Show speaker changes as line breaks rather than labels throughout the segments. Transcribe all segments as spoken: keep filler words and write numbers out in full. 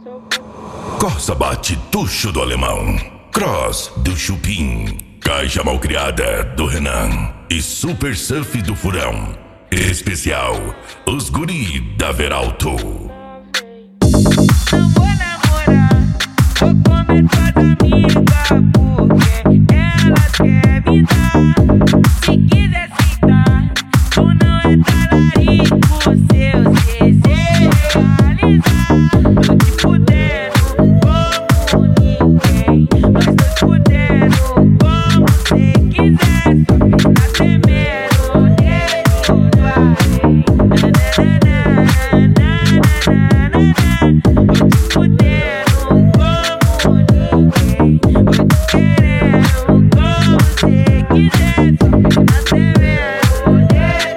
Corsa bate tucho do alemão, cross do chupim, caixa malcriada do Renan e super surf do furão. Especial, os guri da Veralto.
Não vou namorar, vou comer tuas amigas, porque elas querem me dar. Se quiser citar, tu não é talarico, seus desejos realizar. Tô te fudendo como ninguém, mas tô te fudendo como cê quiser. Só fica tremendo, eu vai. Tô te fudendo como ninguém, tô te querendo como cê quiser. Só fica tremendo,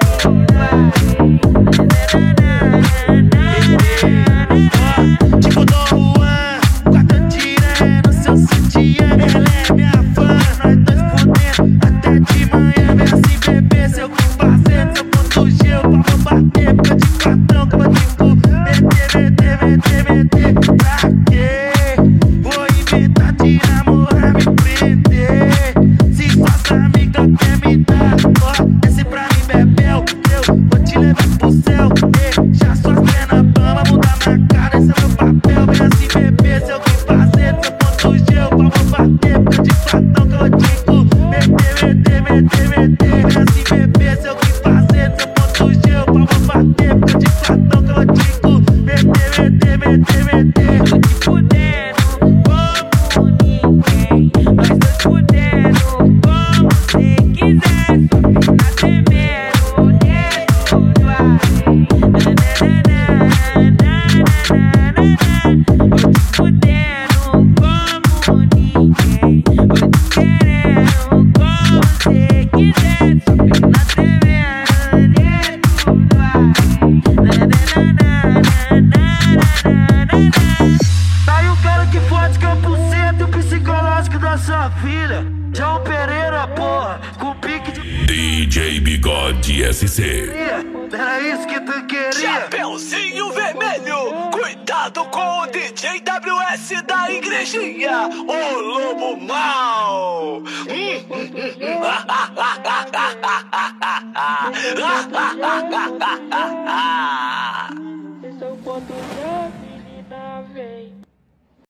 tipo Dom Juan, com a cantina no seu sutiã. Ela é minha fã, nós dois fudendo até de manhã. Vem assim beber seu parceiro, seu ponto G, eu vou bater. Fica de quatão, que eu vou te fuder. Meter, meter, meter, meter, pra quê? Vou inventar de namorar, me prender. Se suas amigas quer me dar, ó, desce pra mim, bebel. Eu vou te levar pro céu, deixa suas pernas bamba, mudar na cara, esse é meu papel. Vem assim beber, se eu que fazer, seu ponto G, eu vou bater. Fica de quatão, que eu vou te fuder. Meter, meter, meter, meter, vem assim beber, se eu que fazer, seu ponto G, eu vou bater. Fica de quatão, que eu vou te fuder. Meter, meter, meter, meter.
tô te fudendo como ninguém, mas tô te fudendo como cê quiser. Só fica tremendo, eu vai. Tô te fudendo como ninguém, tô te querendo como cê quiser. Só fica tremendo, eu vai.
Tá aí o cara que fode cem por cento o psicológico da sua filha. João Pereira, porra, com pique de
D J Bigode S C.
era isso que tu queria?
Chapeuzinho vermelho, cuidado com o D J W S da igrejinha, o lobo mau. Hum.